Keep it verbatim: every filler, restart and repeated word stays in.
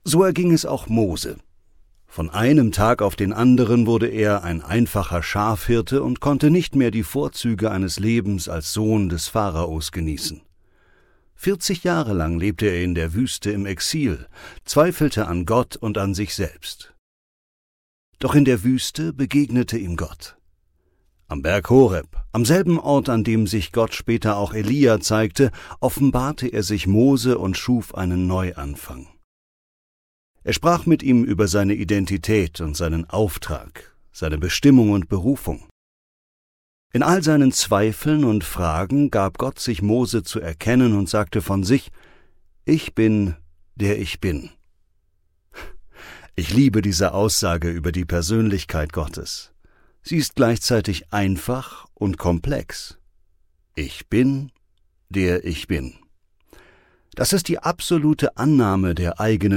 So erging es auch Mose. Von einem Tag auf den anderen wurde er ein einfacher Schafhirte und konnte nicht mehr die Vorzüge eines Lebens als Sohn des Pharaos genießen. Vierzig Jahre lang lebte er in der Wüste im Exil, zweifelte an Gott und an sich selbst. Doch in der Wüste begegnete ihm Gott. Am Berg Horeb, am selben Ort, an dem sich Gott später auch Elia zeigte, offenbarte er sich Mose und schuf einen Neuanfang. Er sprach mit ihm über seine Identität und seinen Auftrag, seine Bestimmung und Berufung. In all seinen Zweifeln und Fragen gab Gott sich Mose zu erkennen und sagte von sich: »Ich bin, der ich bin.« Ich liebe diese Aussage über die Persönlichkeit Gottes. Sie ist gleichzeitig einfach und komplex. Ich bin, der ich bin. Das ist die absolute Annahme der eigenen